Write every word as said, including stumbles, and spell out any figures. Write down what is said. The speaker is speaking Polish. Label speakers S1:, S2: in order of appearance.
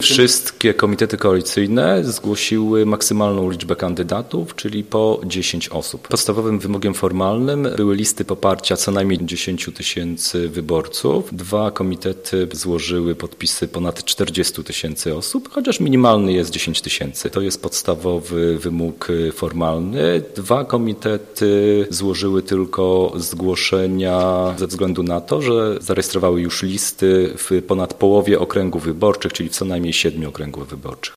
S1: Wszystkie komitety koalicyjne zgłosiły maksymalną liczbę kandydatów, czyli po dziesięć osób. Podstawowym wymogiem formalnym były listy poparcia co najmniej dziesięć tysięcy wyborców. Dwa komitety złożyły podpisy ponad czterdzieści tysięcy osób, chociaż minimalny jest dziesięć tysięcy. To jest podstawowy wymóg formalny. Dwa komitety złożyły tylko zgłoszenia ze względu na to, że zarejestrowały już listy w ponad połowie okręgów wyborczych, czyli w co najmniej siedmiu okręgów wyborczych.